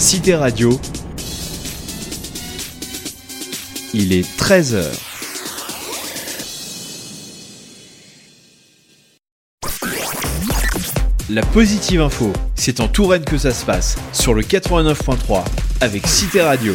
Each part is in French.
Cité Radio, il est 13h. La positive info, c'est en Touraine que ça se passe, sur le 89.3, avec Cité Radio.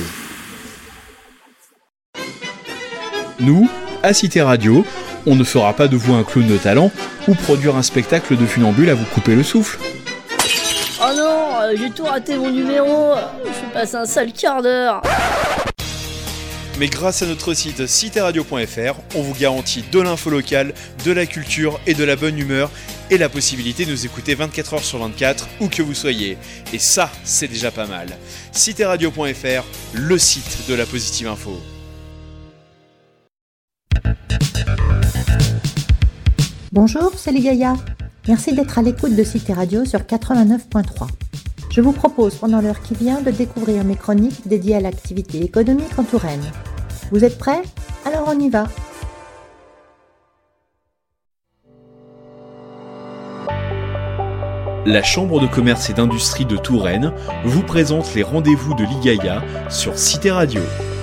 Nous, à Cité Radio, on ne fera pas de vous un clown de talent ou produire un spectacle de funambule à vous couper le souffle. Oh non, j'ai tout raté mon numéro, je passe un sale quart d'heure. Mais grâce à notre site citéradio.fr, on vous garantit de l'info locale, de la culture et de la bonne humeur et la possibilité de nous écouter 24h sur 24 où que vous soyez. Et ça, c'est déjà pas mal. citéradio.fr, le site de la positive info. Bonjour, c'est les Gaïa. Merci d'être à l'écoute de Cité Radio sur 89.3. Je vous propose pendant l'heure qui vient de découvrir mes chroniques dédiées à l'activité économique en Touraine. Vous êtes prêts ? Alors on y va. La Chambre de commerce et d'industrie de Touraine vous présente les rendez-vous de l'IGAIA sur Cité Radio.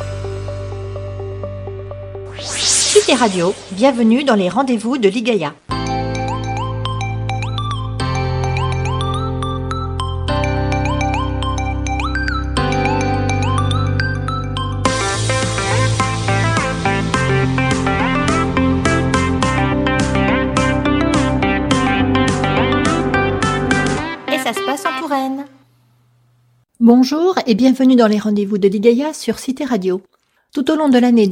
Cité Radio, bienvenue dans les rendez-vous de l'IGAIA. Bonjour et bienvenue dans les rendez-vous de l'IGAIA sur Cité Radio. Tout au long de l'année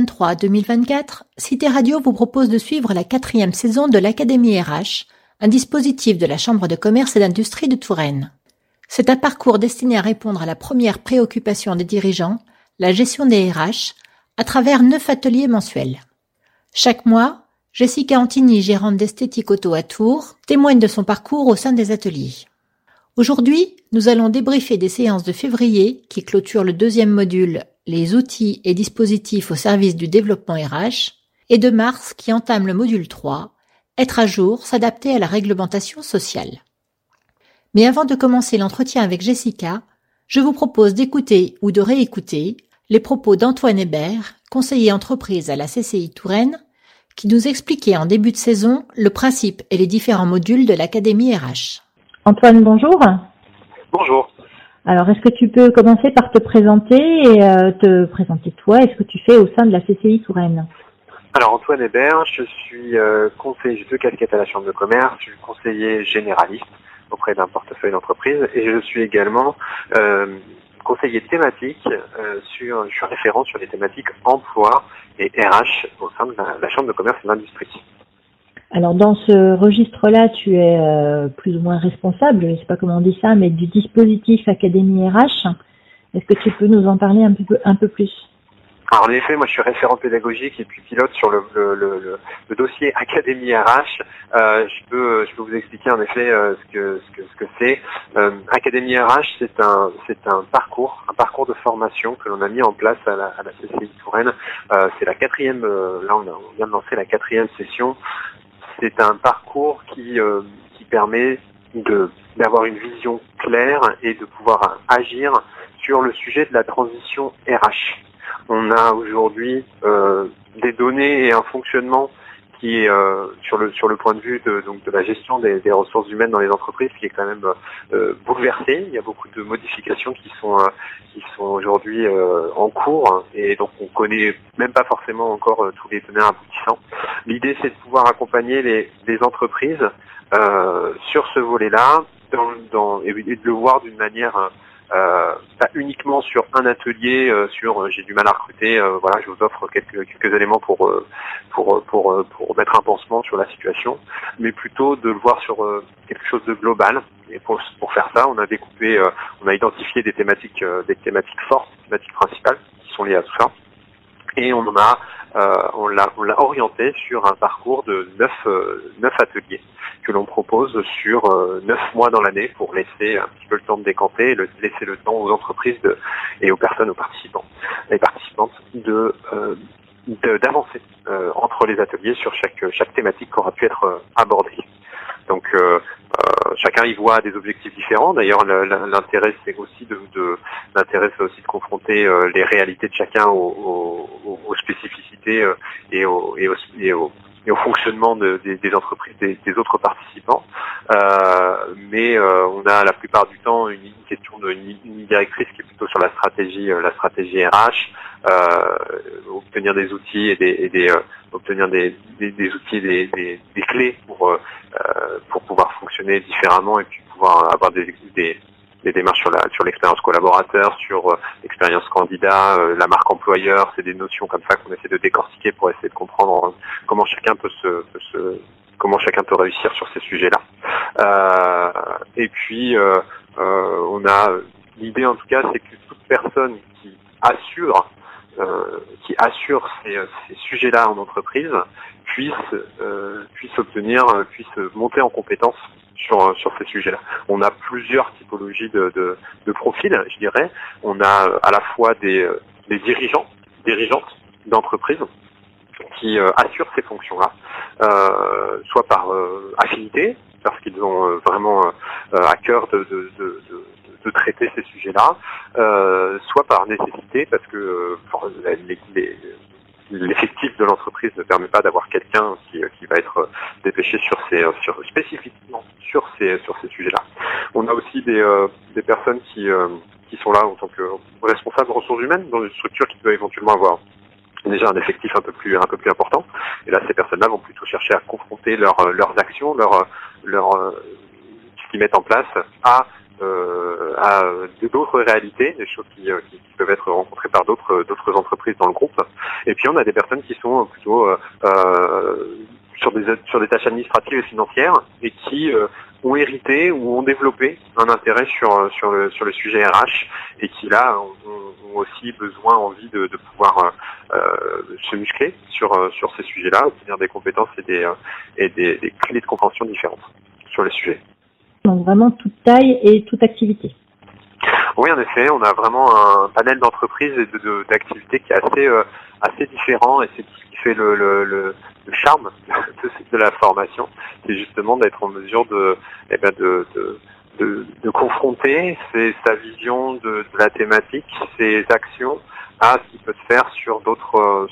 2023-2024, Cité Radio vous propose de suivre la 4e saison de l'Académie RH, un dispositif de la Chambre de commerce et d'industrie de Touraine. C'est un parcours destiné à répondre à la première préoccupation des dirigeants, la gestion des RH, à travers 9 ateliers mensuels. Chaque mois, Jessica Antigny, gérante d'Esthétique Auto à Tours, témoigne de son parcours au sein des ateliers. Aujourd'hui, nous allons débriefer des séances de février qui clôturent le 2e module « Les outils et dispositifs au service du développement RH » et de mars qui entame le module 3 « Être à jour, s'adapter à la réglementation sociale ». Mais avant de commencer l'entretien avec Jessica, je vous propose d'écouter ou de réécouter les propos d'Antoine Hébert, conseiller entreprise à la CCI Touraine, qui nous expliquait en début de saison le principe et les différents modules de l'Académie RH. Antoine, bonjour. Bonjour. Alors, est-ce que tu peux commencer par te présenter et te présenter toi et ce que tu fais au sein de la CCI Touraine ? Alors, Antoine Hébert, je suis conseiller, j'ai 2 casquettes à la Chambre de commerce, je suis conseiller généraliste auprès d'un portefeuille d'entreprise et je suis également conseiller thématique, je suis référent sur les thématiques emploi et RH au sein de la Chambre de commerce et d'industrie. Alors dans ce registre-là, tu es plus ou moins responsable, je ne sais pas comment on dit ça, mais du dispositif Académie RH. Est-ce que tu peux nous en parler un peu plus ? Alors en effet, moi je suis référent pédagogique et puis pilote sur le dossier Académie RH. Je peux vous expliquer en effet ce que c'est. Académie RH, c'est un parcours de formation que l'on a mis en place à la CCI Touraine. C'est la 4e, là on vient de lancer la 4e session. C'est un parcours qui permet d'avoir une vision claire et de pouvoir agir sur le sujet de la transition RH. On a aujourd'hui des données et un fonctionnement qui est sur le point de vue de la gestion des ressources humaines dans les entreprises qui est quand même bouleversé. Il y a beaucoup de modifications qui sont aujourd'hui en cours et donc on connaît même pas forcément encore tous les tenants aboutissants. L'idée c'est de pouvoir accompagner les entreprises sur ce volet-là et de le voir d'une manière pas uniquement sur un atelier, j'ai du mal à recruter, voilà, je vous offre quelques éléments pour mettre un pansement sur la situation, mais plutôt de le voir sur quelque chose de global. Et pour faire ça, on a identifié des thématiques fortes, des thématiques principales qui sont liées à tout ça, et on l'a orienté sur un parcours de 9 ateliers que l'on propose sur 9 mois dans l'année pour laisser un petit peu le temps de décanter, laisser le temps aux entreprises et aux participantes d'avancer entre les ateliers sur chaque thématique qui aura pu être abordée. Donc chacun y voit des objectifs différents. D'ailleurs, l'intérêt c'est aussi de confronter les réalités de chacun aux spécificités et au fonctionnement des entreprises des autres participants. Mais on a la plupart du temps une question une directrice qui est plutôt sur la stratégie RH, obtenir des outils obtenir des outils et des clés pour pouvoir fonctionner différemment et puis pouvoir avoir des démarches sur l'expérience collaborateur, sur l'expérience candidat, la marque employeur. C'est des notions comme ça qu'on essaie de décortiquer pour essayer de comprendre comment chacun peut réussir sur ces sujets-là. Et puis on a l'idée en tout cas, c'est que toute personne qui assure ces sujets-là en entreprise puisse monter en compétence sur ces sujets-là. On a plusieurs typologies de profils, je dirais. On a à la fois des dirigeantes d'entreprises qui assurent ces fonctions-là, soit par affinité, parce qu'ils ont vraiment à cœur de traiter ces sujets-là, soit par nécessité, parce que l'effectif de l'entreprise ne permet pas d'avoir quelqu'un qui va être dépêché spécifiquement sur ces sujets-là. On a aussi des personnes qui sont là en tant que responsables ressources humaines dans une structure qui peut éventuellement avoir déjà un effectif un peu plus important. Et là, ces personnes-là vont plutôt chercher à confronter leurs actions, ce qu'ils mettent en place à d'autres réalités, des choses qui peuvent être rencontrées par d'autres entreprises dans le groupe. Et puis on a des personnes qui sont plutôt sur des tâches administratives et financières et qui ont hérité ou ont développé un intérêt sur le sujet RH et qui là ont aussi envie de pouvoir se muscler sur ces sujets-là, obtenir des compétences et des clés de compréhension différentes sur les sujets. Donc vraiment toute taille et toute activité. Oui, en effet, on a vraiment un panel d'entreprises et d'activités qui est assez différent, et c'est ce qui fait le charme de la formation, c'est justement d'être en mesure de confronter sa vision de la thématique, ses actions à ce qui peut se faire sur d'autres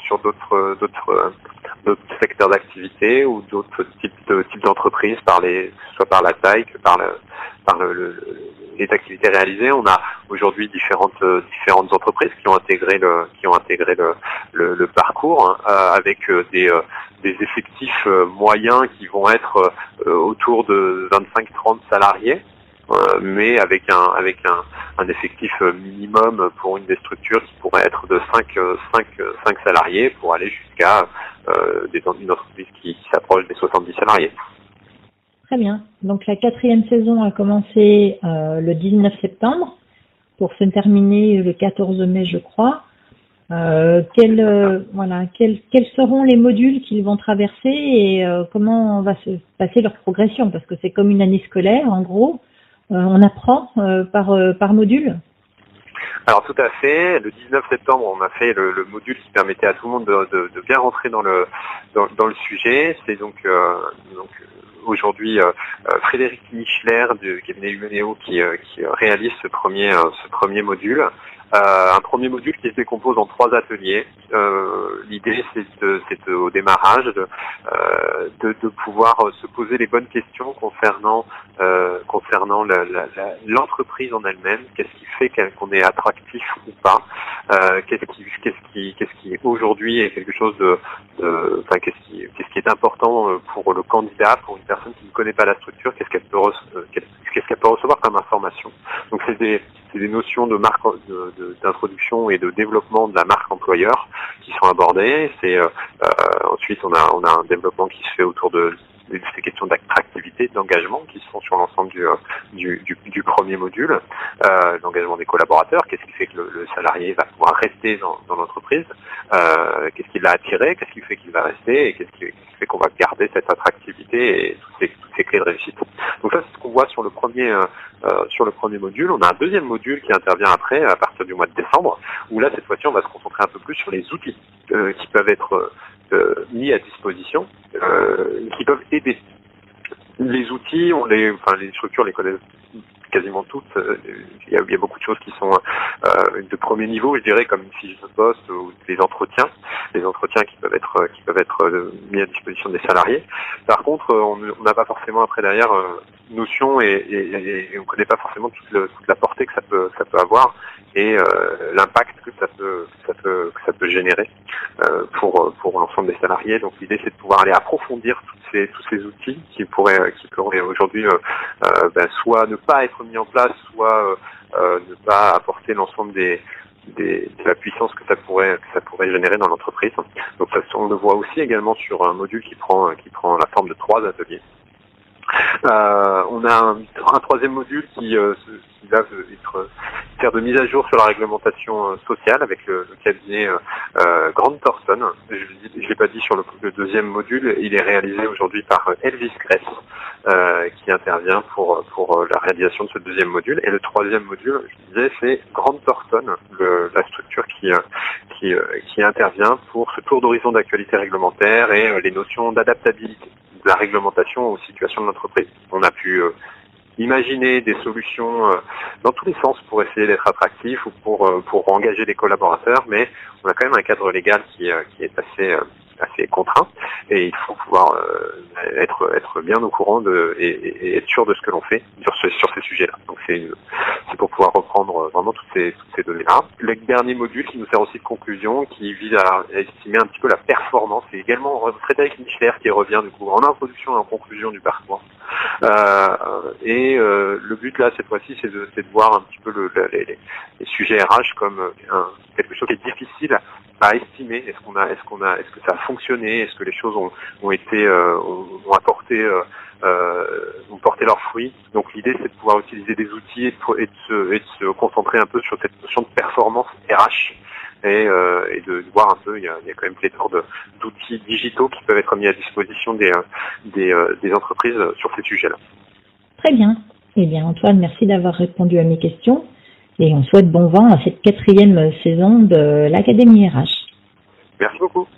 secteurs d'activité ou d'autres types d'entreprises, soit par la taille que par les activités réalisées. On a aujourd'hui différentes entreprises qui ont intégré le parcours, avec des effectifs moyens qui vont être autour de 25-30 salariés. Mais avec un effectif minimum pour une des structures qui pourrait être de 5 salariés pour aller jusqu'à une entreprise qui s'approche des 70 salariés. Très bien. Donc la 4e saison a commencé le 19 septembre pour se terminer le 14 mai, je crois. Quels seront les modules qu'ils vont traverser et comment va se passer leur progression, parce que c'est comme une année scolaire en gros. On apprend par module. Alors tout à fait. Le 19 septembre, on a fait le module qui permettait à tout le monde de bien rentrer dans le sujet. C'est donc aujourd'hui Frédéric Michler du cabinet Humanéo qui réalise ce premier module. Un premier module qui se décompose en 3 ateliers. L'idée, c'est au démarrage de pouvoir se poser les bonnes questions concernant l'entreprise en elle-même. Qu'est-ce qui fait qu'on est attractif ou pas? Qu'est-ce qui aujourd'hui est quelque chose qu'est-ce qui est important pour le candidat, pour une personne qui ne connaît pas la structure? Qu'est-ce qu'elle peut recevoir comme information? Donc c'est des notions de marque, d'introduction et de développement de la marque employeur qui sont abordées. Ensuite on a un développement qui se fait autour de ces questions d'attractivité, d'engagement qui se font sur l'ensemble du premier module. L'engagement des collaborateurs, qu'est-ce qui fait que le salarié va pouvoir rester dans l'entreprise, qu'est-ce qui l'a attiré, qu'est-ce qui fait qu'il va rester et qu'est-ce qui fait qu'on va garder cette attractivité et toutes ces clés de réussite. Donc ça, c'est ce qu'on voit sur le premier module. On a un deuxième module qui intervient après, à partir du mois de décembre, où là, cette fois-ci, on va se concentrer un peu plus sur les outils qui peuvent être mis à disposition, qui peuvent aider Les outils, les structures les connaissent quasiment toutes. Il y a beaucoup de choses qui sont de premier niveau, je dirais, comme une fiche de poste ou des entretiens qui peuvent être mis à disposition des salariés. Par contre, on n'a pas forcément après derrière notion et on connaît pas forcément toute la portée que ça peut avoir et l'impact que ça peut générer pour l'ensemble des salariés. Donc l'idée c'est de pouvoir aller approfondir tous ces outils qui pourraient aujourd'hui soit ne pas être mis en place, soit ne pas apporter l'ensemble de la puissance que ça pourrait générer dans l'entreprise. Donc ça, on le voit aussi également sur un module qui prend la forme de 3 ateliers. On a un troisième module qui va faire de mise à jour sur la réglementation sociale avec le cabinet Grant Thornton. Je l'ai pas dit sur le deuxième module, il est réalisé aujourd'hui par Elvis Gress qui intervient pour la réalisation de ce deuxième module. Et le troisième module, je disais, c'est Grant Thornton, la structure qui intervient pour ce tour d'horizon d'actualité réglementaire et les notions d'adaptabilité de la réglementation aux situations de l'entreprise. On a pu imaginer des solutions dans tous les sens pour essayer d'être attractif ou pour engager des collaborateurs, mais on a quand même un cadre légal qui est assez contraint et il faut pouvoir être bien au courant et être sûr de ce que l'on fait sur ces sujets-là. Donc c'est pour pouvoir reprendre vraiment toutes ces données-là. Le dernier module qui nous sert aussi de conclusion, qui vise à estimer un petit peu la performance, c'est également Frédéric Michler qui revient du coup en introduction et en conclusion du parcours. Le but là cette fois-ci c'est de voir un petit peu les sujets RH comme quelque chose qui est difficile à estimer. Est-ce que ça a fonctionné? Est-ce que les choses ont porté leurs fruits? Donc l'idée c'est de pouvoir utiliser des outils et de se concentrer un peu sur cette notion de performance RH et de voir un peu, il y a quand même pléthore d'outils digitaux qui peuvent être mis à disposition des entreprises sur ces sujets-là. Très bien. Eh bien Antoine, merci d'avoir répondu à mes questions et on souhaite bon vent à cette 4e saison de l'Académie RH. Merci beaucoup.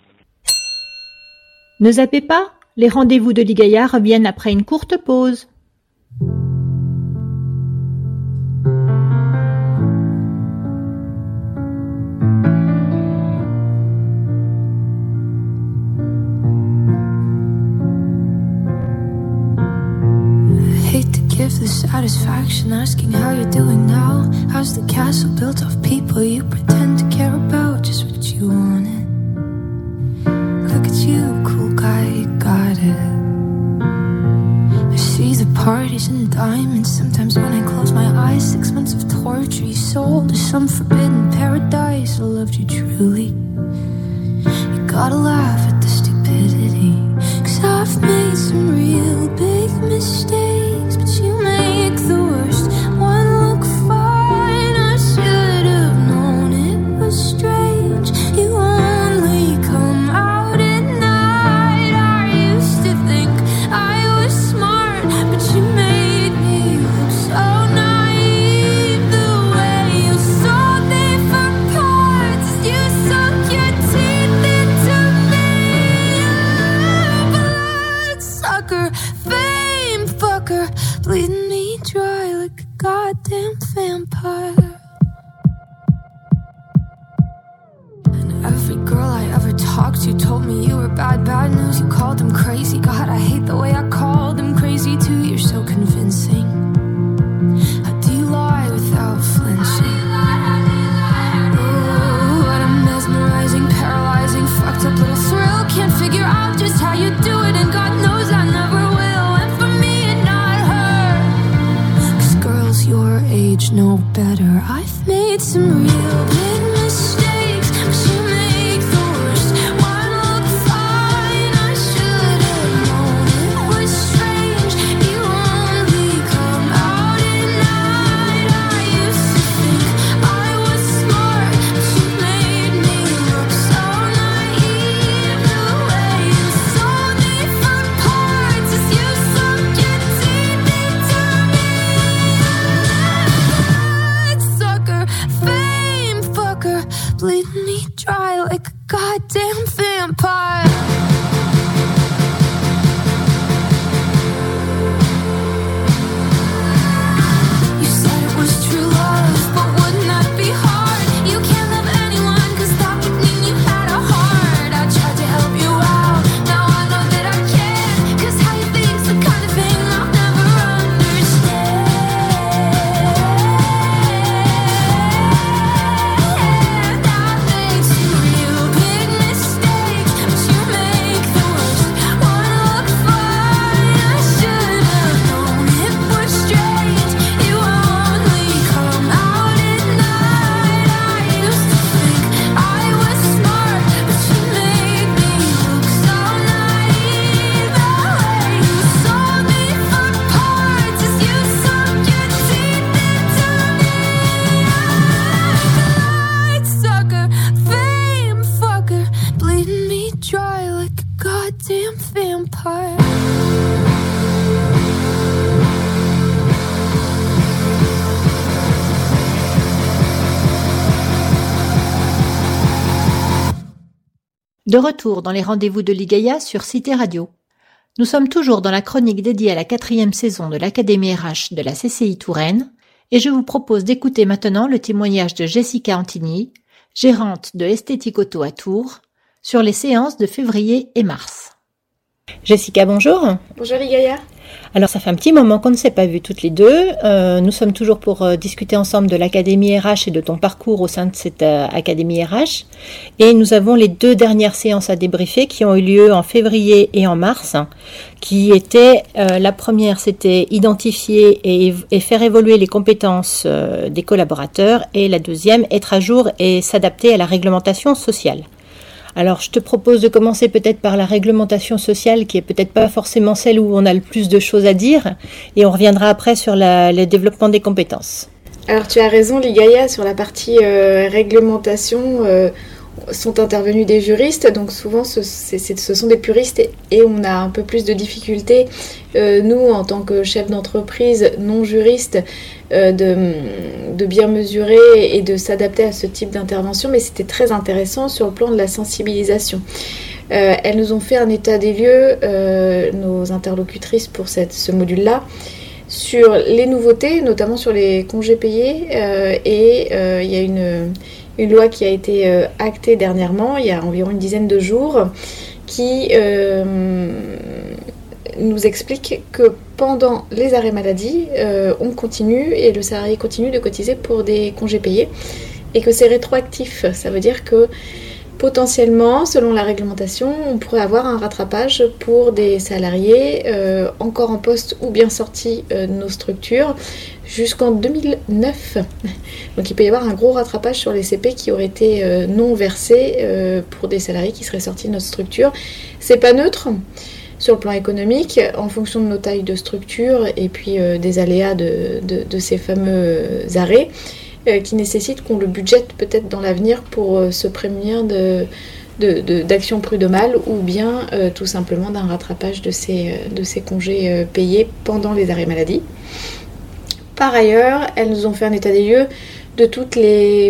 Ne zappez pas, les rendez-vous de Ligaya reviennent après une courte pause. Give the satisfaction asking how you're doing now. How's the castle built of people you pretend to care about? Just what you wanted. Look at you, cool guy, you got it. I see the parties and diamonds. Sometimes when I close my eyes, 6 months of torture you sold to some forbidden paradise. I loved you truly. You gotta laugh at the stupidity, 'cause I've made some real big mistakes, but you make the worst one look fine. I should have known it was strange. You only come out at night. I used to think I was smart, but you made me look so naive. The way you sold me for parts, you sunk your teeth into me. Bloodsucker, fame fucker, bleeding me dry like a goddamn vampire. And every girl I ever talked to told me you were bad news. You called them crazy. God, I hate the way I called them crazy too. You're so convincing. How do you lie without flinching? Oh, what a mesmerizing, paralyzing, fucked up little thrill. Can't figure out just how you do it, and God knows I never will. And for me and not her, 'cause girls your age know better. I've made some real big mistakes, but you make the worst one look fine. I should have known it was strange. You only come out at night. I used to think I was smart, but you made me look so naive. The way you sold me for parts as you sunk your teeth into me. Bloodsucker, De retour dans les rendez-vous de Ligaya sur Cité Radio. Nous sommes toujours dans la chronique dédiée à la 4e saison de l'Académie RH de la CCI Touraine et je vous propose d'écouter maintenant le témoignage de Jessica Antigny, gérante de Esthétique Auto à Tours, sur les séances de février et mars. Jessica, bonjour. Bonjour Ligaya. Alors ça fait un petit moment qu'on ne s'est pas vues toutes les deux. Nous sommes toujours pour discuter ensemble de l'Académie RH et de ton parcours au sein de cette Académie RH. Et nous avons les 2 dernières séances à débriefer qui ont eu lieu en février et en mars. Qui étaient, la première c'était identifier et faire évoluer les compétences des collaborateurs. Et la deuxième, être à jour et s'adapter à la réglementation sociale. Alors, je te propose de commencer peut-être par la réglementation sociale, qui est peut-être pas forcément celle où on a le plus de choses à dire, et on reviendra après sur le développement des compétences. Alors, tu as raison, Ligaya, sur la partie réglementation, sont intervenus des juristes, donc souvent ce sont des puristes et on a un peu plus de difficultés, nous, en tant que chefs d'entreprise non juristes, de bien mesurer et de s'adapter à ce type d'intervention, mais c'était très intéressant sur le plan de la sensibilisation. Elles nous ont fait un état des lieux, nos interlocutrices pour ce module-là, sur les nouveautés, notamment sur les congés payés, et il y a une loi qui a été actée dernièrement, il y a environ une dizaine de jours, qui nous explique que pendant les arrêts maladie, on continue et le salarié continue de cotiser pour des congés payés et que c'est rétroactif. Ça veut dire que potentiellement, selon la réglementation, on pourrait avoir un rattrapage pour des salariés encore en poste ou bien sortis de nos structures jusqu'en 2009. Donc il peut y avoir un gros rattrapage sur les CP qui auraient été non versés pour des salariés qui seraient sortis de notre structure. C'est pas neutre sur le plan économique, en fonction de nos tailles de structure et puis des aléas de ces fameux arrêts, qui nécessitent qu'on le budgète peut-être dans l'avenir pour se prémunir d'actions prud'homales ou bien tout simplement d'un rattrapage de ces congés payés pendant les arrêts maladie. Par ailleurs, elles nous ont fait un état des lieux de toutes les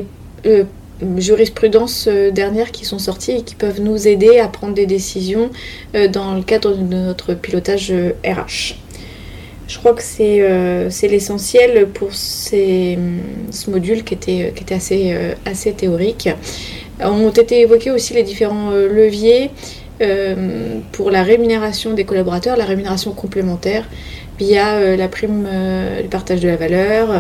jurisprudences dernières qui sont sorties et qui peuvent nous aider à prendre des décisions dans le cadre de notre pilotage RH. Je crois que c'est l'essentiel pour ce module qui était assez théorique. Ont été évoqués aussi les différents leviers pour la rémunération des collaborateurs, la rémunération complémentaire, via la prime du partage de la valeur,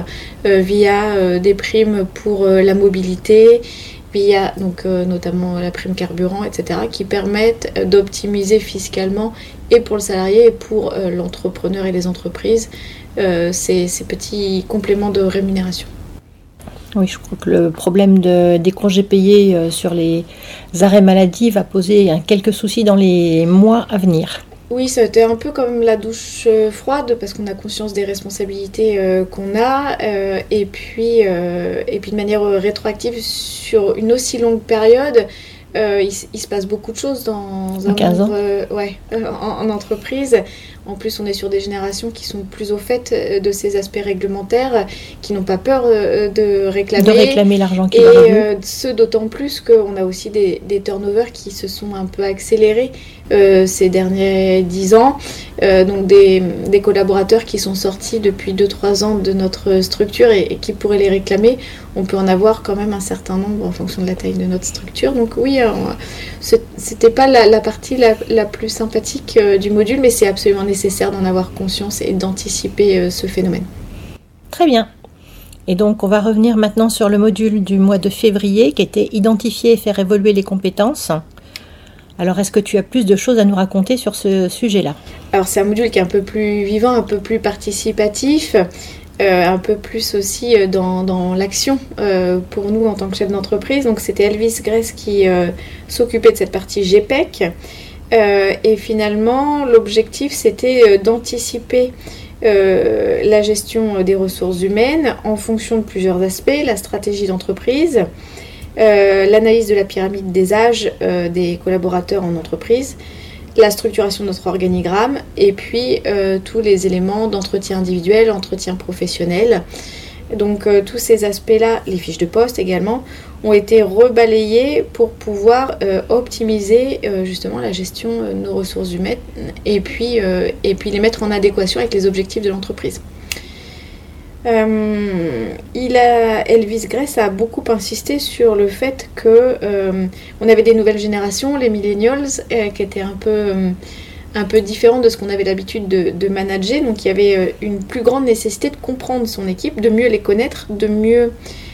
via des primes pour la mobilité, via donc notamment la prime carburant, etc., qui permettent d'optimiser fiscalement et pour le salarié et pour l'entrepreneur et les entreprises ces petits compléments de rémunération. Oui, je crois que le problème des congés payés sur les arrêts maladie va poser quelques soucis dans les mois à venir. Oui, ça a été un peu comme la douche froide parce qu'on a conscience des responsabilités qu'on a et puis de manière rétroactive sur une aussi longue période, il se passe beaucoup de choses dans un 15 ans. En entreprise. En plus, on est sur des générations qui sont plus au fait de ces aspects réglementaires, qui n'ont pas peur de réclamer l'argent qui leur est dû. Ce d'autant plus qu'on a aussi des turnovers qui se sont un peu accélérés ces derniers 10 ans. Donc des collaborateurs qui sont sortis depuis 2-3 ans de notre structure et qui pourraient les réclamer. On peut en avoir quand même un certain nombre en fonction de la taille de notre structure. Donc oui, c'était pas la partie la plus sympathique du module, mais c'est absolument nécessaire d'en avoir conscience et d'anticiper ce phénomène. Très bien. Et donc, on va revenir maintenant sur le module du mois de février qui était identifier et faire évoluer les compétences. Alors, est-ce que tu as plus de choses à nous raconter sur ce sujet-là ? Alors, c'est un module qui est un peu plus vivant, un peu plus participatif, un peu plus aussi dans l'action pour nous en tant que chef d'entreprise. Donc, c'était Elvis Grèce qui s'occupait de cette partie GPEC. Et finalement, l'objectif, c'était d'anticiper la gestion des ressources humaines en fonction de plusieurs aspects, la stratégie d'entreprise, l'analyse de la pyramide des âges des collaborateurs en entreprise, la structuration de notre organigramme et puis tous les éléments d'entretien individuel, entretien professionnel, Donc tous ces aspects-là, les fiches de poste également, ont été rebalayés pour pouvoir optimiser justement la gestion de nos ressources humaines et puis les mettre en adéquation avec les objectifs de l'entreprise. Elvis Gress a beaucoup insisté sur le fait que on avait des nouvelles générations, les millennials, qui étaient un peu différents de ce qu'on avait l'habitude de manager. Donc il y avait une plus grande nécessité de comprendre son équipe, de mieux les connaître, de mieux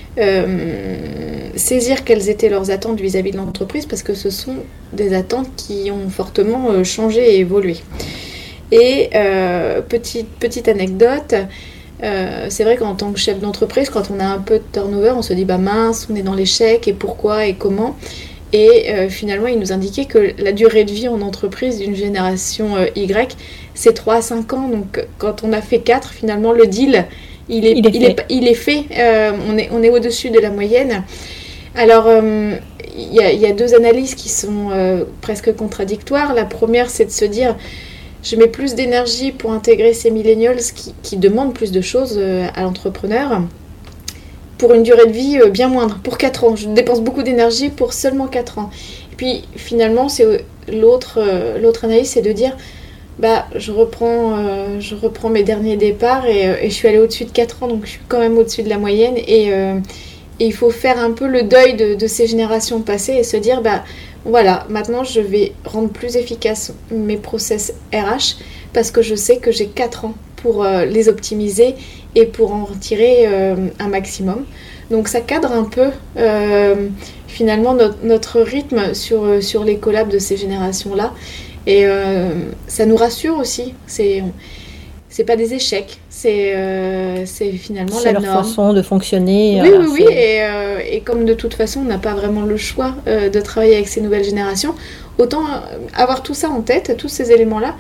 saisir quelles étaient leurs attentes vis-à-vis de l'entreprise, parce que ce sont des attentes qui ont fortement changé et évolué. Et petite anecdote, c'est vrai qu'en tant que chef d'entreprise, quand on a un peu de turnover, on se dit mince, on est dans l'échec, et pourquoi et comment. Et finalement, il nous indiquait que la durée de vie en entreprise d'une génération Y, c'est 3 à 5 ans. Donc quand on a fait 4, finalement, le deal, il est fait. On est au-dessus de la moyenne. Alors, il y a 2 analyses qui sont presque contradictoires. La première, c'est de se dire, je mets plus d'énergie pour intégrer ces millennials qui demandent plus de choses à l'entrepreneur, pour une durée de vie bien moindre, pour 4 ans. Je dépense beaucoup d'énergie pour seulement 4 ans. Et puis finalement, c'est l'autre analyse, c'est de dire, je reprends mes derniers départs et je suis allée au-dessus de 4 ans, donc je suis quand même au-dessus de la moyenne. Et il faut faire un peu le deuil de ces générations passées et se dire, voilà, maintenant je vais rendre plus efficaces mes process RH parce que je sais que j'ai 4 ans pour les optimiser et pour en retirer un maximum. Donc ça cadre un peu finalement notre rythme sur les collabs de ces générations-là. Et ça nous rassure aussi. C'est pas des échecs, c'est finalement la norme. C'est leur façon de fonctionner. Oui. Et comme de toute façon, on n'a pas vraiment le choix de travailler avec ces nouvelles générations, autant avoir tout ça en tête, tous ces éléments-là,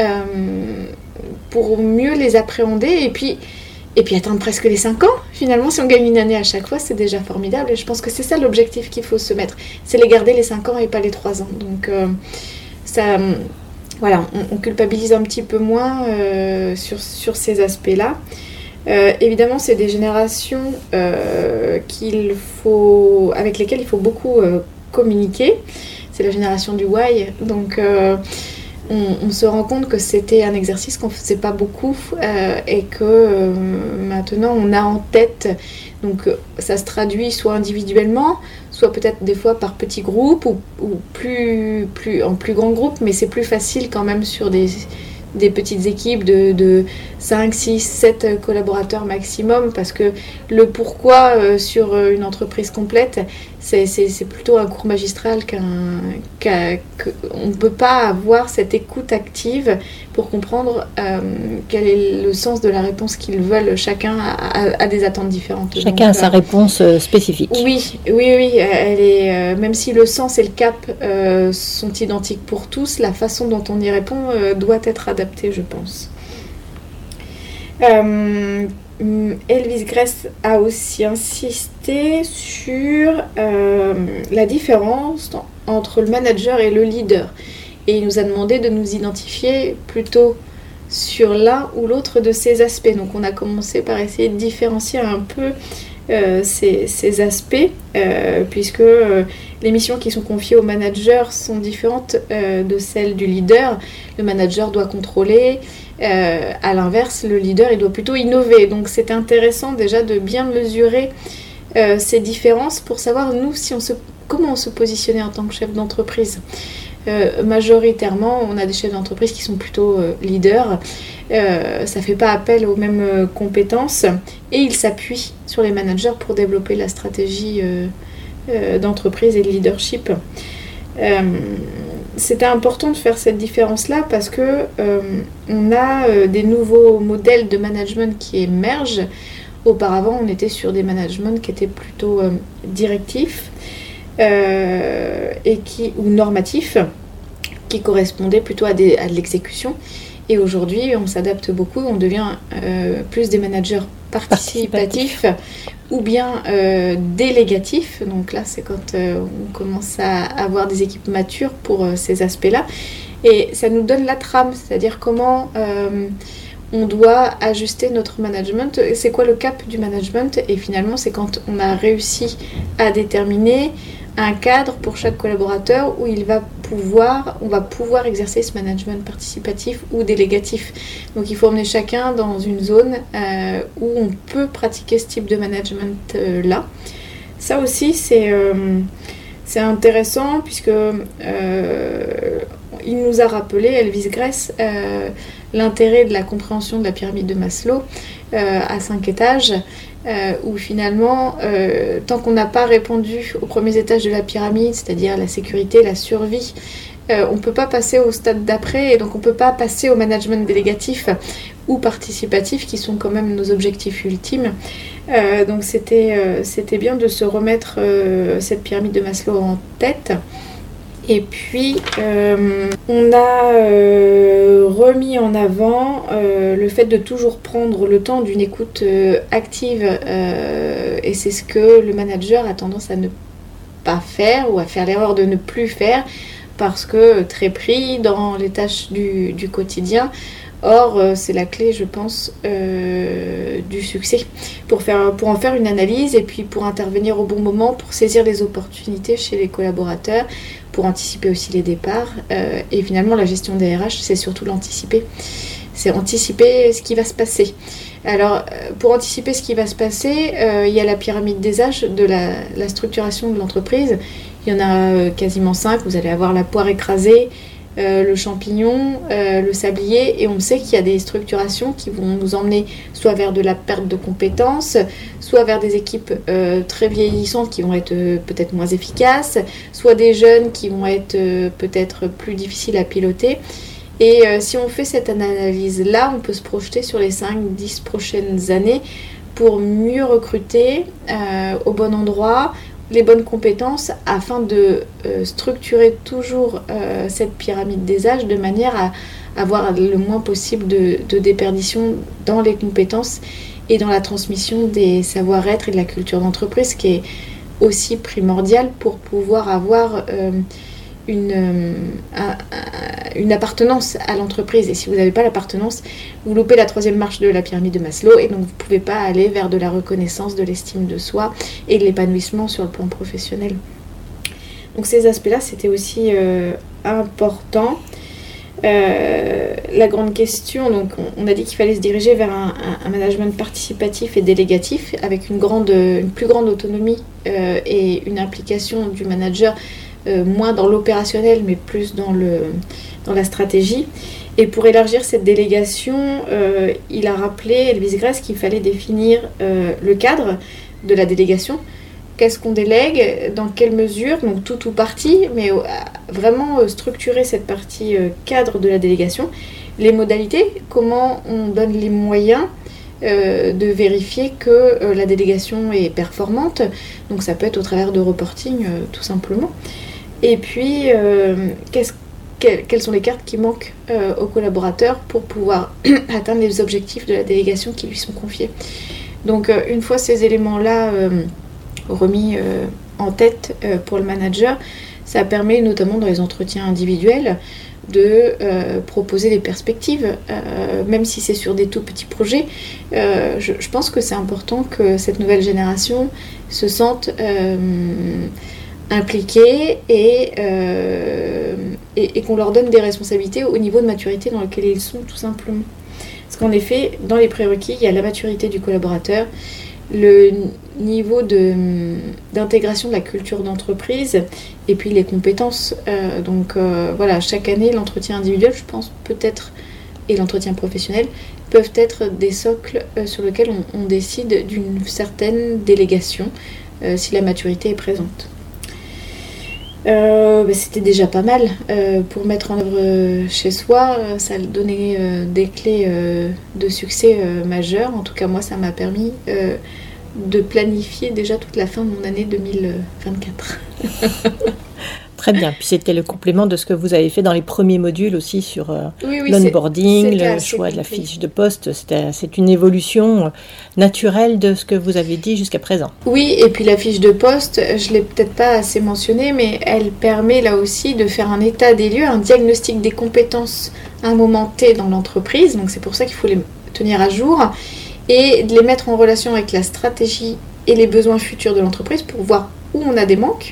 pour mieux les appréhender et puis atteindre presque les 5 ans. Finalement, si on gagne une année à chaque fois, c'est déjà formidable. Et je pense que c'est ça l'objectif qu'il faut se mettre. C'est les garder les 5 ans et pas les 3 ans. Donc ça... Voilà, on culpabilise un petit peu moins sur ces aspects-là. Évidemment, c'est des générations avec lesquelles il faut beaucoup communiquer. C'est la génération du why. Donc, on se rend compte que c'était un exercice qu'on ne faisait pas beaucoup et que maintenant, on a en tête. Donc, ça se traduit soit individuellement, soit peut-être des fois par petits groupes ou en plus grand groupe, mais c'est plus facile quand même sur des petites équipes de 5, 6, 7 collaborateurs maximum, parce que le pourquoi sur une entreprise complète, c'est plutôt un cours magistral on ne peut pas avoir cette écoute active pour comprendre quel est le sens de la réponse qu'ils veulent. Chacun a des attentes différentes. Chacun a sa réponse spécifique. Oui. Elle est, même si le sens et le cap sont identiques pour tous, la façon dont on y répond doit être adaptée, je pense. Elvis Gress a aussi insisté sur la différence entre le manager et le leader. Et il nous a demandé de nous identifier plutôt sur l'un ou l'autre de ces aspects. Donc on a commencé par essayer de différencier un peu ces aspects, puisque les missions qui sont confiées au manager sont différentes de celles du leader. Le manager doit contrôler, à l'inverse, le leader il doit plutôt innover. Donc c'est intéressant déjà de bien mesurer ces différences pour savoir nous comment on se positionnait en tant que chef d'entreprise. Majoritairement, on a des chefs d'entreprise qui sont plutôt leaders. Ça ne fait pas appel aux mêmes compétences et ils s'appuient sur les managers pour développer la stratégie d'entreprise et de leadership. C'était important de faire cette différence-là parce que on a des nouveaux modèles de management qui émergent. Auparavant, on était sur des managements qui étaient plutôt directifs ou normatifs, qui correspondaient plutôt à de l'exécution. Et aujourd'hui, on s'adapte beaucoup, on devient plus des managers participatifs ou bien délégatifs. Donc là, c'est quand on commence à avoir des équipes matures pour ces aspects-là. Et ça nous donne la trame, c'est-à-dire comment on doit ajuster notre management. C'est quoi le cap du management ? Et finalement, c'est quand on a réussi à déterminer un cadre pour chaque collaborateur où on va pouvoir exercer ce management participatif ou délégatif. Donc il faut emmener chacun dans une zone où on peut pratiquer ce type de management-là. Ça aussi, c'est intéressant puisque il nous a rappelé, Elvis Gress, l'intérêt de la compréhension de la pyramide de Maslow à 5 étages, où finalement, tant qu'on n'a pas répondu aux premiers étages de la pyramide, c'est-à-dire la sécurité, la survie, on ne peut pas passer au stade d'après, et donc on ne peut pas passer au management délégatif ou participatif, qui sont quand même nos objectifs ultimes. Donc c'était bien de se remettre cette pyramide de Maslow en tête. Et puis, on a remis en avant le fait de toujours prendre le temps d'une écoute active. Et c'est ce que le manager a tendance à ne pas faire ou à faire l'erreur de ne plus faire parce que très pris dans les tâches du quotidien. Or, c'est la clé, je pense, du succès pour en faire une analyse et puis pour intervenir au bon moment, pour saisir les opportunités chez les collaborateurs, pour anticiper aussi les départs. Et finalement, la gestion des RH, c'est surtout l'anticiper. C'est anticiper ce qui va se passer. Alors, pour anticiper ce qui va se passer, il y a la pyramide des âges de la structuration de l'entreprise. Il y en a quasiment 5. Vous allez avoir la poire écrasée, le champignon, le sablier, et on sait qu'il y a des structurations qui vont nous emmener soit vers de la perte de compétences, soit vers des équipes très vieillissantes qui vont être peut-être moins efficaces, soit des jeunes qui vont être peut-être plus difficiles à piloter. Et si on fait cette analyse-là, on peut se projeter sur les 5-10 prochaines années pour mieux recruter au bon endroit, les bonnes compétences afin de structurer toujours cette pyramide des âges de manière à avoir le moins possible de déperdition dans les compétences et dans la transmission des savoir-être et de la culture d'entreprise, qui est aussi primordial pour pouvoir avoir une appartenance à l'entreprise. Et si vous n'avez pas l'appartenance, vous loupez la 3e marche de la pyramide de Maslow, et donc vous ne pouvez pas aller vers de la reconnaissance, de l'estime de soi et de l'épanouissement sur le plan professionnel. Donc ces aspects-là, c'était aussi important. La grande question, donc on a dit qu'il fallait se diriger vers un management participatif et délégatif avec une plus grande autonomie et une implication du manager, moins dans l'opérationnel mais plus dans la stratégie. Et pour élargir cette délégation, il a rappelé, Elvis Gress, qu'il fallait définir le cadre de la délégation. Qu'est-ce qu'on délègue, dans quelle mesure, donc tout ou partie, mais vraiment structurer cette partie cadre de la délégation, les modalités, comment on donne les moyens de vérifier que la délégation est performante, donc ça peut être au travers de reporting tout simplement. Et puis, quelles sont les cartes qui manquent aux collaborateurs pour pouvoir atteindre les objectifs de la délégation qui lui sont confiés. Donc, une fois ces éléments-là remis en tête pour le manager, ça permet notamment dans les entretiens individuels de proposer des perspectives, même si c'est sur des tout petits projets. Je pense que c'est important que cette nouvelle génération se sente impliqués et qu'on leur donne des responsabilités au niveau de maturité dans lequel ils sont, tout simplement. Parce qu'en effet, dans les prérequis, il y a la maturité du collaborateur, le niveau d'intégration de la culture d'entreprise et puis les compétences. Donc voilà, chaque année, l'entretien individuel, je pense peut-être, et l'entretien professionnel peuvent être des socles sur lesquels on décide d'une certaine délégation si la maturité est présente. C'était déjà pas mal pour mettre en œuvre chez soi. Ça donnait des clés de succès majeures. En tout cas, moi, ça m'a permis de planifier déjà toute la fin de mon année 2024. Très bien. Puis c'était le complément de ce que vous avez fait dans les premiers modules aussi sur l'onboarding, le choix de la fiche de poste. C'est une évolution naturelle de ce que vous avez dit jusqu'à présent. Oui, et puis la fiche de poste, je ne l'ai peut-être pas assez mentionnée, mais elle permet là aussi de faire un état des lieux, un diagnostic des compétences à un moment T dans l'entreprise. Donc c'est pour ça qu'il faut tenir à jour et de les mettre en relation avec la stratégie et les besoins futurs de l'entreprise pour voir où on a des manques,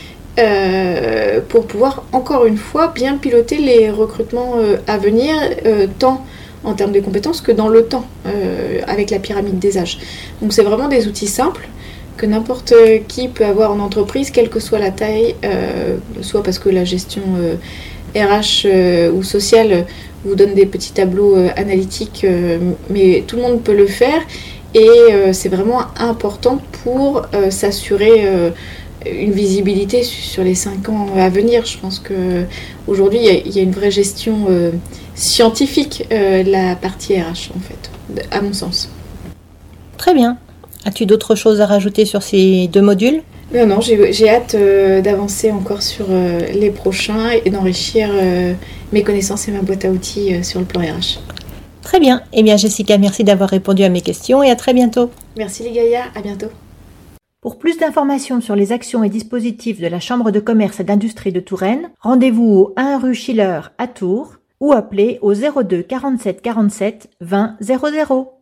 pour pouvoir encore une fois bien piloter les recrutements à venir, tant en termes de compétences que dans le temps, avec la pyramide des âges. Donc c'est vraiment des outils simples que n'importe qui peut avoir en entreprise, quelle que soit la taille, soit parce que la gestion RH ou sociale vous donne des petits tableaux analytiques, mais tout le monde peut le faire et c'est vraiment important pour s'assurer une visibilité sur les 5 ans à venir. Je pense qu'aujourd'hui, il y a une vraie gestion scientifique, la partie RH, en fait, à mon sens. Très bien. As-tu d'autres choses à rajouter sur ces 2 modules ? Non, j'ai hâte d'avancer encore sur les prochains et d'enrichir mes connaissances et ma boîte à outils sur le plan RH. Très bien. Eh bien, Jessica, merci d'avoir répondu à mes questions et à très bientôt. Merci Ligaya, à bientôt. Pour plus d'informations sur les actions et dispositifs de la Chambre de commerce et d'industrie de Touraine, rendez-vous au 1 rue Schiller à Tours ou appelez au 02 47 47 20 00.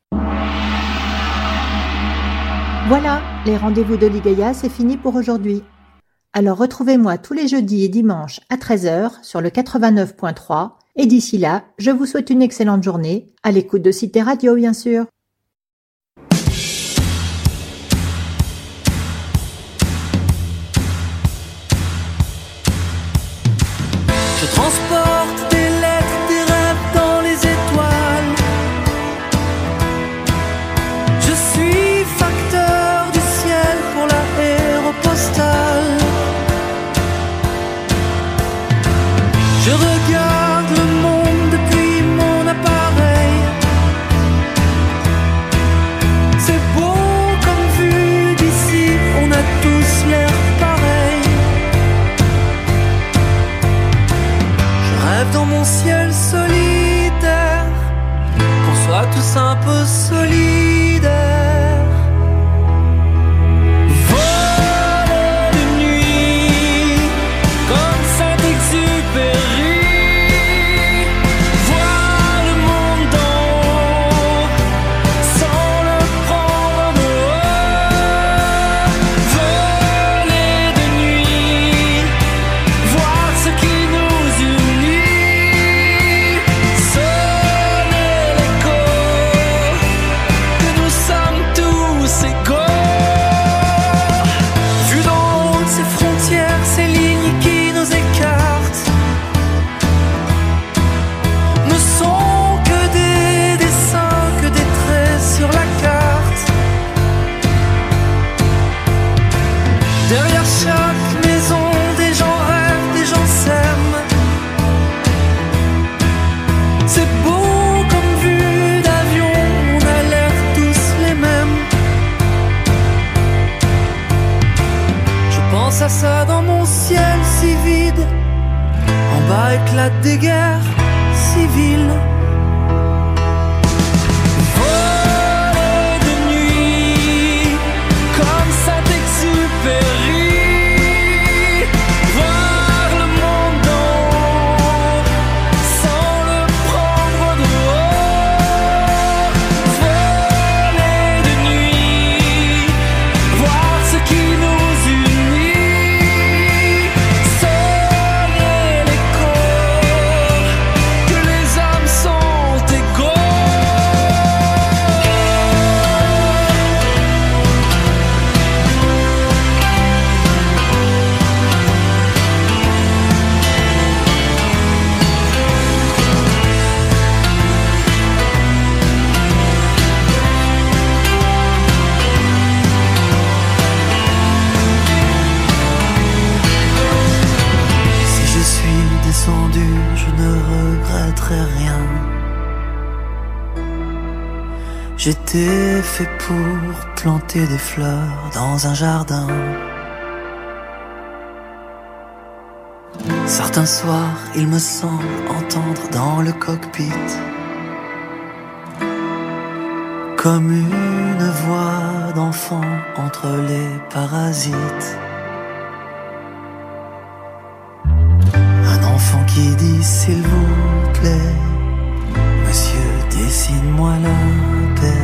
Voilà, les rendez-vous de Ligaya, c'est fini pour aujourd'hui. Alors retrouvez-moi tous les jeudis et dimanches à 13h sur le 89.3 et d'ici là, je vous souhaite une excellente journée, à l'écoute de Cité Radio bien sûr. Je transporte des lettres, des rêves dans les étoiles. Je suis facteur du ciel pour l'aéropostale. Je regarde le monde depuis mon appareil. C'est beau comme vue d'ici, on a tous l'air pareil. Je rêve dans mon ciel solitaire, qu'on soit tous un peu solidaires. Voler de nuit, comme Saint-Exupéry. Voir le monde d'en haut, sans le prendre de haut. Voler de nuit, voir ce qui nous unit. Sonner l'écho, que nous sommes tous égaux. Vu d'en haut ces frontières, ces lignes qui nous écartent, ne sont que des dessins, que des traits sur la carte. Derrière chaque maison, des gens rêvent, des gens s'aiment. C'est beau comme vue d'avion, on a l'air tous les mêmes. Je pense à ça dans mon ciel si vide. En bas éclatent des guerres civiles. Voler de nuit, comme Saint-Exupéry. Voir le monde d'en haut, sans le prendre de haut. Voler de nuit, voir ce qui nous unit. Sonner l'écho, que les hommes sont égaux. Si je suis descendu, je ne regretterai rien. J'étais fait pour planter des fleurs dans un jardin. Certains soirs, il me semble entendre dans le cockpit comme une voix d'enfant entre les parasites. Un enfant qui dit s'il vous plaît, monsieur Dessine-moi la paix.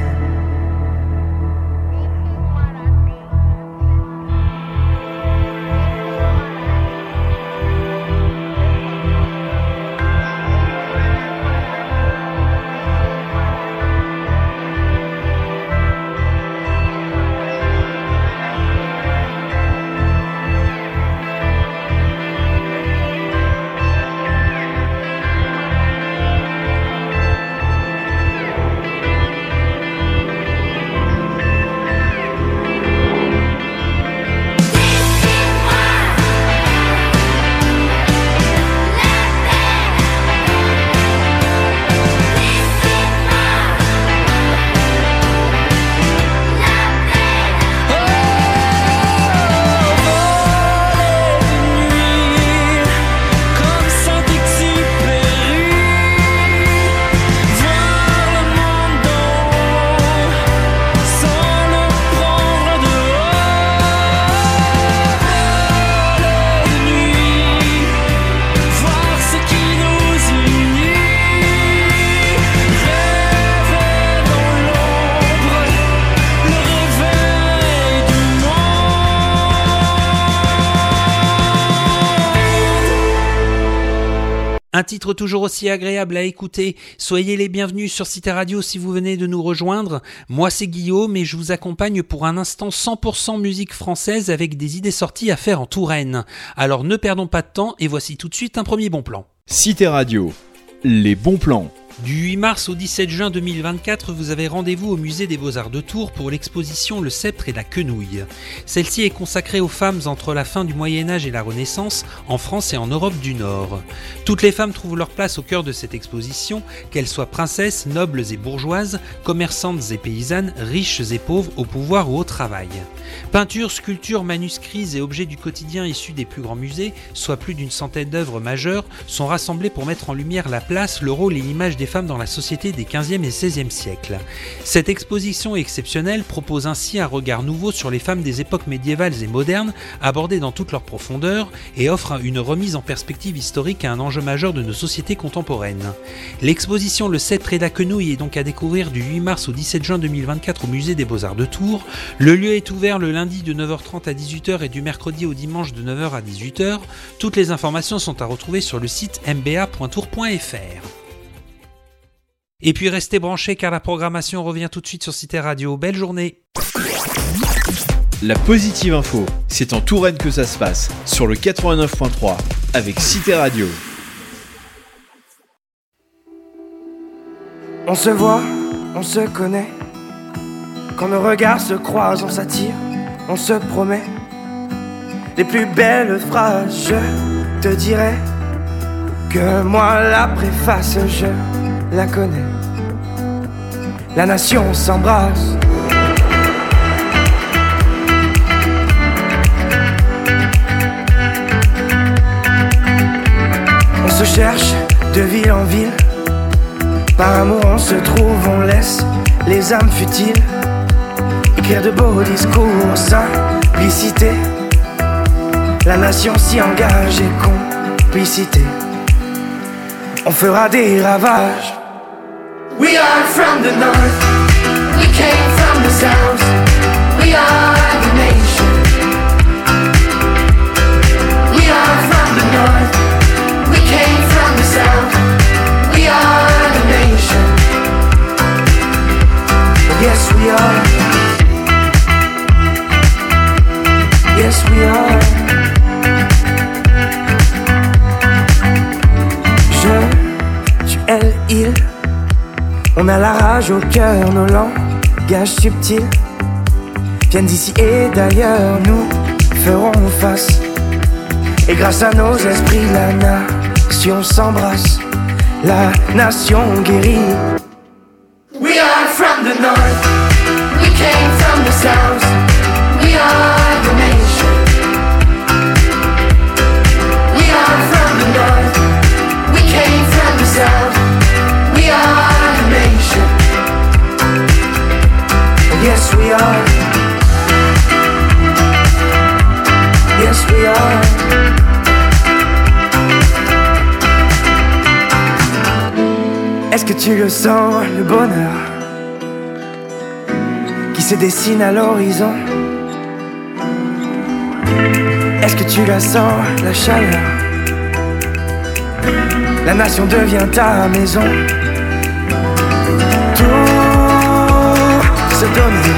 Un titre toujours aussi agréable à écouter. Soyez les bienvenus sur Cité Radio si vous venez de nous rejoindre. Moi c'est Guillaume et je vous accompagne pour un instant 100% musique française avec des idées sorties à faire en Touraine. Alors ne perdons pas de temps et voici tout de suite un premier bon plan. Cité Radio, les bons plans. Du 8 mars au 17 juin 2024, vous avez rendez-vous au musée des Beaux-Arts de Tours pour l'exposition Le Sceptre et la Quenouille. Celle-ci est consacrée aux femmes entre la fin du Moyen-Âge et la Renaissance, en France et en Europe du Nord. Toutes les femmes trouvent leur place au cœur de cette exposition, qu'elles soient princesses, nobles et bourgeoises, commerçantes et paysannes, riches et pauvres, au pouvoir ou au travail. Peintures, sculptures, manuscrits et objets du quotidien issus des plus grands musées, soit plus d'une centaine d'œuvres majeures, sont rassemblés pour mettre en lumière la place, le rôle et l'image des femmes dans la société des 15e et 16e siècles. Cette exposition exceptionnelle propose ainsi un regard nouveau sur les femmes des époques médiévales et modernes, abordées dans toute leur profondeur, et offre une remise en perspective historique à un enjeu majeur de nos sociétés contemporaines. L'exposition Le Sceptre et la Quenouille est donc à découvrir du 8 mars au 17 juin 2024 au musée des Beaux-Arts de Tours. Le lieu est ouvert le lundi de 9h30 à 18h et du mercredi au dimanche de 9h à 18h. Toutes les informations sont à retrouver sur le site mba.tours.fr. Et puis restez branchés car la programmation revient tout de suite sur Cité Radio. Belle journée. La positive info, c'est en Touraine que ça se passe, sur le 89.3 avec Cité Radio. On se voit, on se connaît. Quand nos regards se croisent, on s'attire, on se promet. Les plus belles phrases, je te dirai que moi la préface, je la connais. La nation s'embrasse. On se cherche de ville en ville. Par amour on se trouve, on laisse les âmes futiles écrire de beaux discours, simplicité. La nation s'y engage et complicité. On fera des ravages. We are from the north, we came from the south, we are the nation. We are from the north, we came from the south, we are the nation. Yes we are, yes we are. Je, tu, elle, il. On a la rage au cœur, nos langages subtils viennent d'ici et d'ailleurs, nous ferons face. Et grâce à nos esprits, la nation s'embrasse, la nation guérit. We are from the north, we came from the south, we are the nation. We are from the north, we came from the south, we are. Yes we are. Yes we are. Est-ce que tu le sens, le bonheur qui se dessine à l'horizon? Est-ce que tu la sens, la chaleur? La nation devient ta maison. Tout se donner,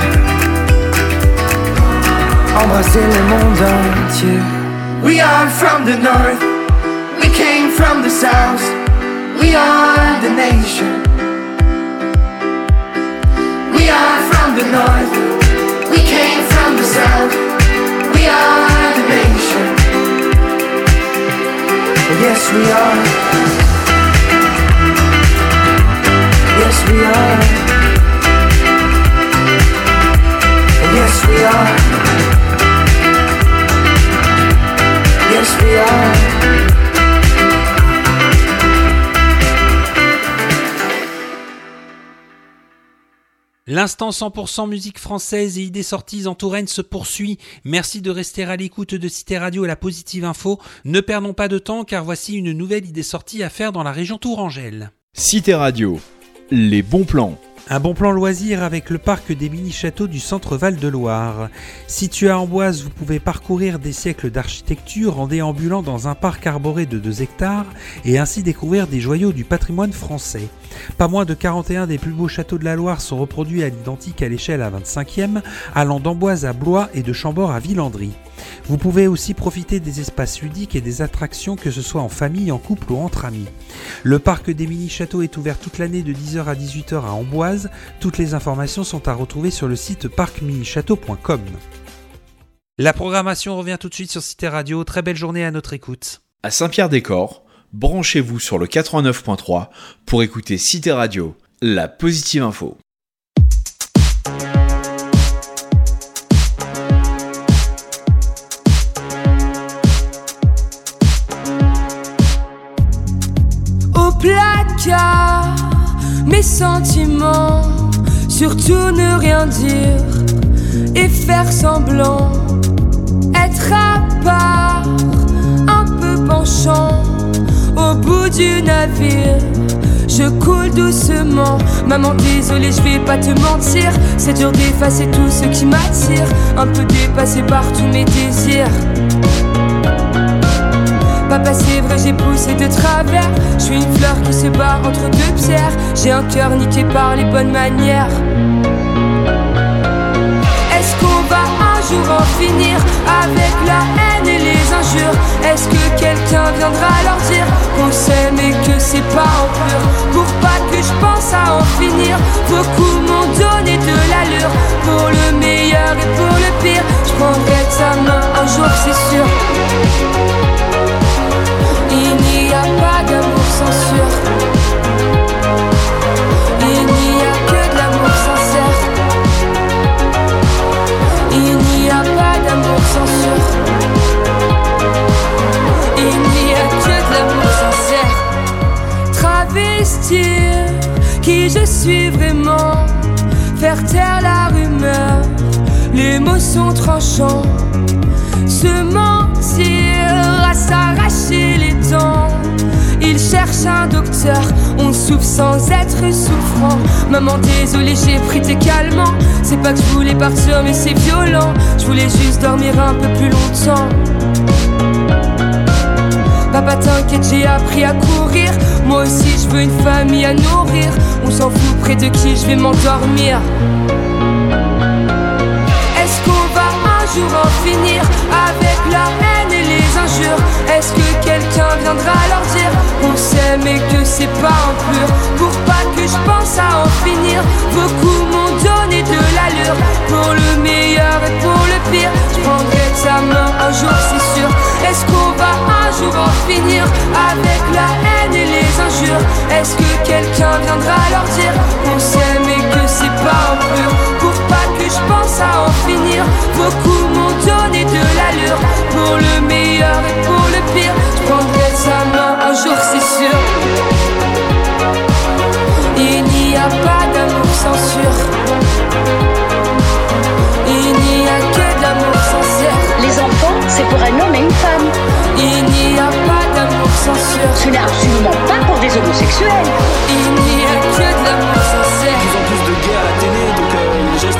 embrasser le monde entier. We are from the north, we came from the south. We are the nation. We are from the north, we came from the south. We are the nation. Yes, we are. Yes, we are. Yes, we are. Yes, we are. L'instant 100% musique française et idées sorties en Touraine se poursuit. Merci de rester à l'écoute de Cité Radio et la Positive Info. Ne perdons pas de temps car voici une nouvelle idée sortie à faire dans la région tourangelle. Cité Radio, les bons plans. Un bon plan loisir avec le parc des mini-châteaux du centre Val-de-Loire. Situé à Amboise, vous pouvez parcourir des siècles d'architecture en déambulant dans un parc arboré de 2 hectares et ainsi découvrir des joyaux du patrimoine français. Pas moins de 41 des plus beaux châteaux de la Loire sont reproduits à l'identique à l'échelle à 25e, allant d'Amboise à Blois et de Chambord à Villandry. Vous pouvez aussi profiter des espaces ludiques et des attractions que ce soit en famille, en couple ou entre amis. Le parc des mini-châteaux est ouvert toute l'année de 10h à 18h à Amboise. Toutes les informations sont à retrouver sur le site parcminichâteau.com. La programmation revient tout de suite sur Cité Radio. Très belle journée à notre écoute. À Saint-Pierre-des-Corps, branchez-vous sur le 89.3 pour écouter Cité Radio, la Positive Info. Au placard, mes sentiments, surtout ne rien dire et faire semblant, être à part, un peu penchant, au bout du navire. Je coule doucement, maman désolée je vais pas te mentir. C'est dur d'effacer tout ce qui m'attire, un peu dépassé par tous mes désirs. Papa c'est vrai j'ai poussé de travers, je suis une fleur qui se bat entre 2 pierres. J'ai un cœur niqué par les bonnes manières. Est-ce qu'on va un jour en finir avec la haine et les injures? Est-ce que quelqu'un viendra leur dire qu'on s'aime et que c'est pas en pur? Pour pas que je pense à en finir, beaucoup m'ont donné de l'allure. Pour le meilleur et pour le pire, je prendrai sa main un jour c'est sûr. Il n'y a pas d'amour censure. Il n'y a que de l'amour sincère. Il n'y a pas d'amour censure. Il n'y a que de l'amour sincère. Travestir qui je suis vraiment, faire taire la rumeur, les mots sont tranchants. Se mentir à s'arracher les dents. Il cherche un docteur, on souffre sans être souffrant. Maman désolée j'ai pris tes calmants. C'est pas que je voulais partir mais c'est violent. Je voulais juste dormir un peu plus longtemps. Papa t'inquiète j'ai appris à courir. Moi aussi je veux une famille à nourrir. On s'en fout près de qui je vais m'endormir. Est-ce qu'on va un jour en finir avec la haine et les injures? Est-ce que quelqu'un viendra leur dire qu'on s'aime et que c'est pas en pur? Pour pas que je pense à en finir, beaucoup m'ont donné de l'allure. Pour le meilleur et pour le pire, je prendrai sa main un jour c'est sûr. Est-ce qu'on va un jour en finir avec la haine et les injures? Est-ce que quelqu'un viendra leur dire qu'on s'aime et que c'est pas en pur? Pour pas que je pense à en finir, beaucoup m'ont donné de l'allure. Pour le meilleur et pour le pire, je prendrai sa main un jour c'est sûr. Il n'y a pas d'amour censure. Il n'y a que de l'amour sincère. Les enfants, c'est pour un homme et une femme. Il n'y a pas d'amour censure. Ce n'est absolument pas pour des homosexuels. Il n'y a que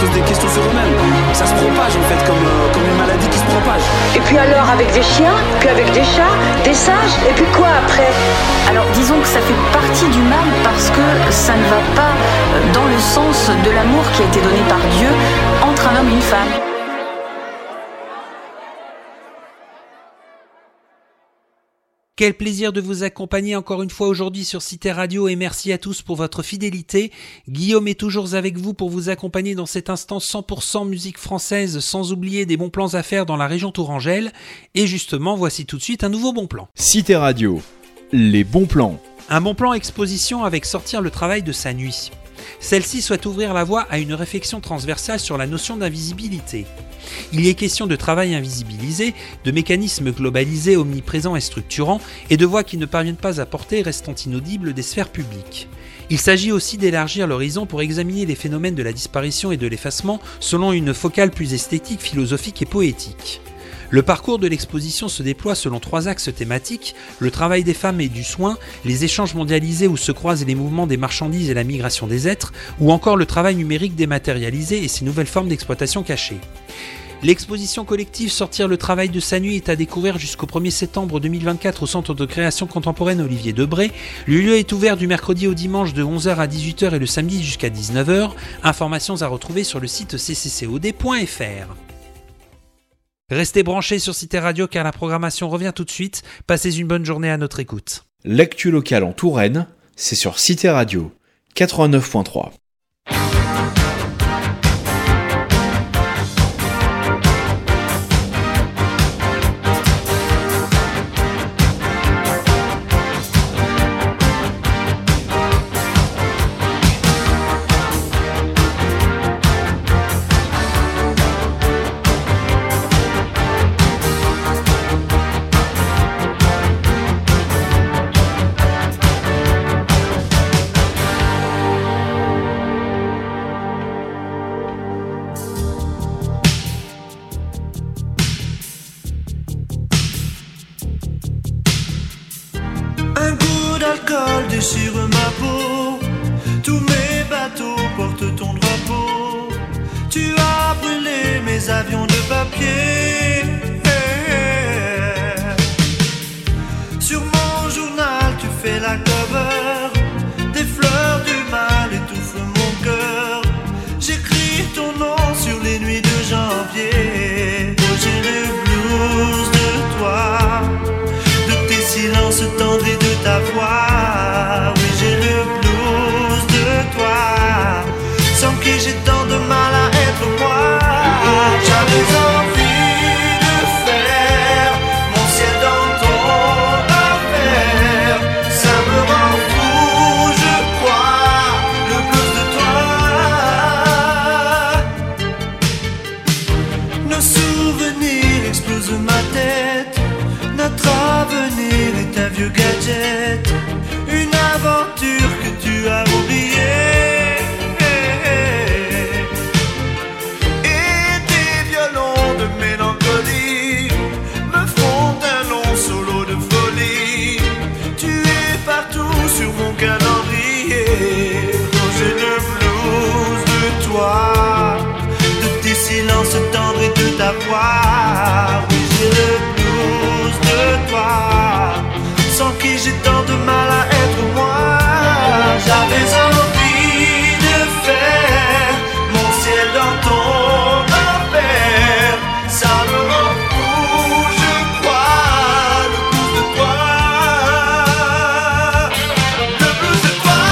posent des questions sur eux-mêmes. Ça se propage en fait comme une maladie qui se propage. Et puis alors avec des chiens, puis avec des chats, des singes, et puis quoi après? Alors disons que ça fait partie du mal parce que ça ne va pas dans le sens de l'amour qui a été donné par Dieu entre un homme et une femme. Quel plaisir de vous accompagner encore une fois aujourd'hui sur Cité Radio et merci à tous pour votre fidélité. Guillaume est toujours avec vous pour vous accompagner dans cet instant 100% musique française sans oublier des bons plans à faire dans la région tourangelle. Et justement, voici tout de suite un nouveau bon plan. Cité Radio, les bons plans. Un bon plan exposition avec sortir le travail de sa nuit. Celle-ci souhaite ouvrir la voie à une réflexion transversale sur la notion d'invisibilité. Il y est question de travail invisibilisé, de mécanismes globalisés, omniprésents et structurants, et de voix qui ne parviennent pas à porter, restant inaudibles des sphères publiques. Il s'agit aussi d'élargir l'horizon pour examiner les phénomènes de la disparition et de l'effacement selon une focale plus esthétique, philosophique et poétique. Le parcours de l'exposition se déploie selon 3 axes thématiques, le travail des femmes et du soin, les échanges mondialisés où se croisent les mouvements des marchandises et la migration des êtres, ou encore le travail numérique dématérialisé et ses nouvelles formes d'exploitation cachées. L'exposition collective Sortir le travail de sa nuit est à découvrir jusqu'au 1er septembre 2024 au Centre de création contemporaine Olivier Debré. Le lieu est ouvert du mercredi au dimanche de 11h à 18h et le samedi jusqu'à 19h. Informations à retrouver sur le site cccod.fr. Restez branchés sur Cité Radio car la programmation revient tout de suite. Passez une bonne journée à notre écoute. L'actu locale en Touraine, c'est sur Cité Radio 89.3. Déchire ma peau, tous mes bateaux portent ton drapeau. Tu as brûlé mes avions de papier. Sur mon journal, tu fais la cover. Des fleurs du mal étouffent mon cœur. J'écris ton nom sur les nuits de janvier. Oh, j'ai le blues de toi, de tes silences tendres et de ta voix. Oui, j'ai le blues de toi, sans qui j'ai tant de mal à être moi. J'avais envie de faire mon ciel dans ton affaire. Ça me rend fou, je crois, le blues de toi. Nos souvenirs explosent ma tête. Notre avenir est un vieux gadget, une aventure que tu as oubliée. Et tes violons de mélancolie me font un long solo de folie. Tu es partout sur mon calendrier. Oh, j'ai le blues de toi, de tes silences tendres et de ta voix. Oui, j'ai le blues de toi, sans qui j'ai tant de mal à être moi. J'avais envie de faire mon ciel dans ton enfer. Ça me rend fou, je crois, le blues de toi. Le blues de toi.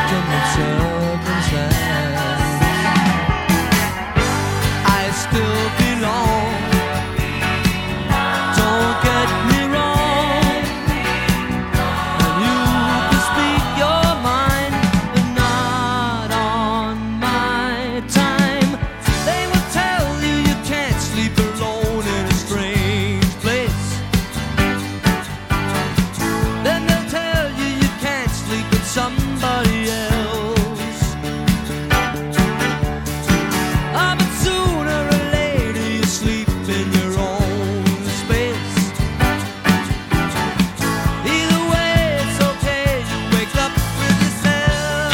victim of circumstance. I still belong. Don't get me wrong. And you can speak your mind, but not on my time. They will tell you you can't sleep alone in a strange place. Then they'll tell you you can't sleep with somebody else. Ah, but sooner or later you sleep in your own space. Either way, it's okay, you wake up with yourself.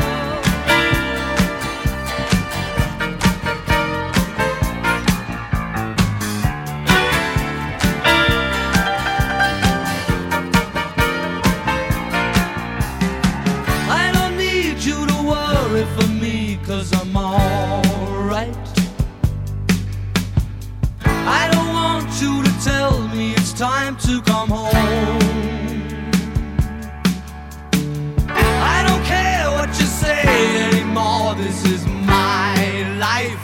I don't need you to worry for me, 'cause I'm alright. I don't want you to tell me it's time to come home. I don't care what you say anymore, this is my life.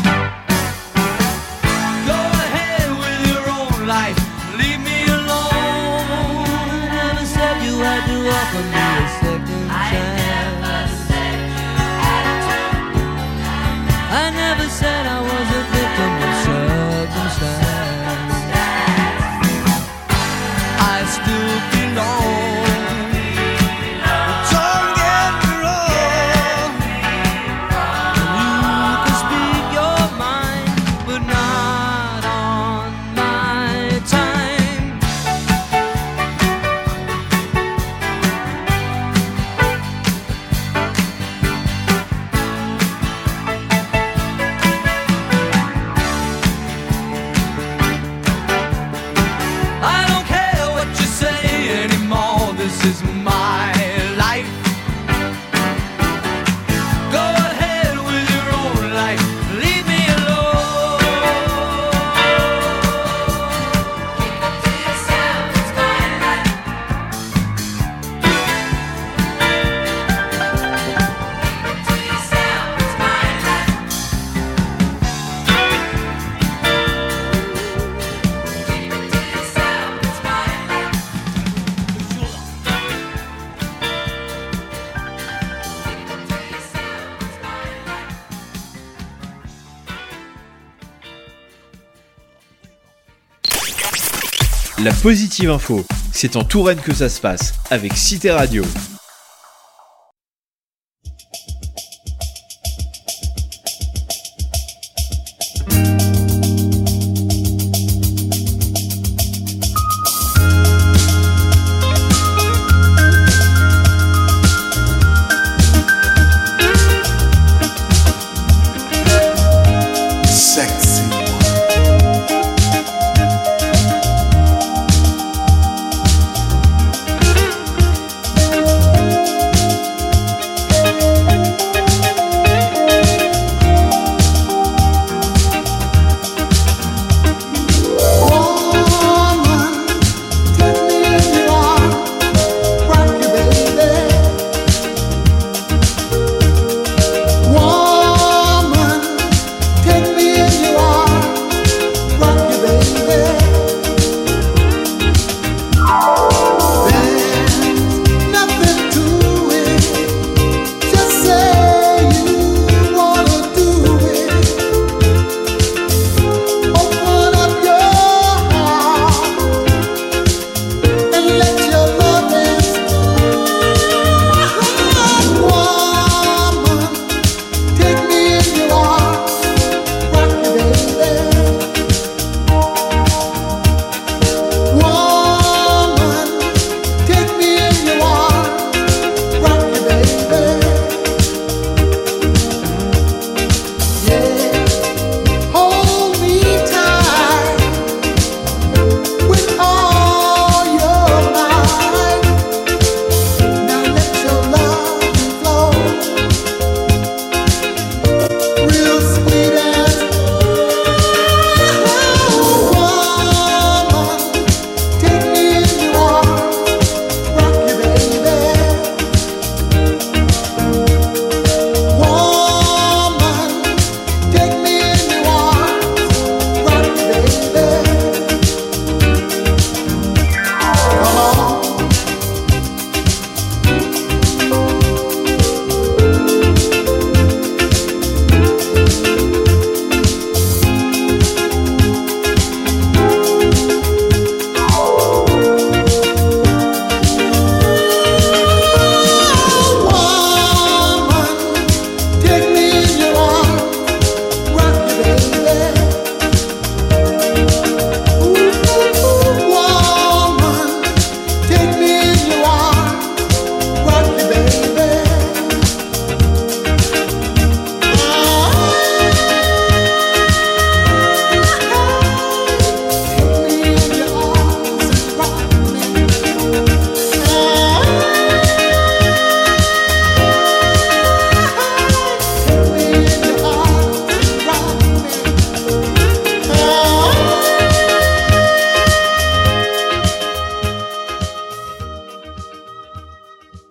Go ahead with your own life, leave me alone. I never said you had to offer me a second chance. I never said I was a victim of circumstance. I still belong. Don't get me wrong. You can speak your mind, but not on my time. I don't care what you say anymore, this is my life. Go ahead with your own life, leave me alone. Keep it to yourself, it's my life. Keep it to yourself, it's my life. Keep it to yourself, it's my life. La positive info, c'est en Touraine que ça se passe, avec Cité Radio. Sexy.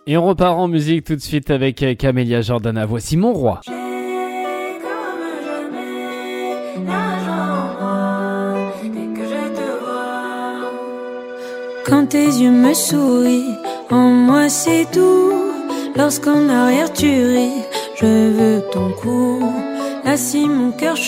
Et on repart en musique tout de suite avec Camélia Jordana. Voici Mon Roi. Quand tes yeux me sourient, en moi c'est tout. Lorsqu'en arrière tu ris, je veux ton cou. Là si mon cœur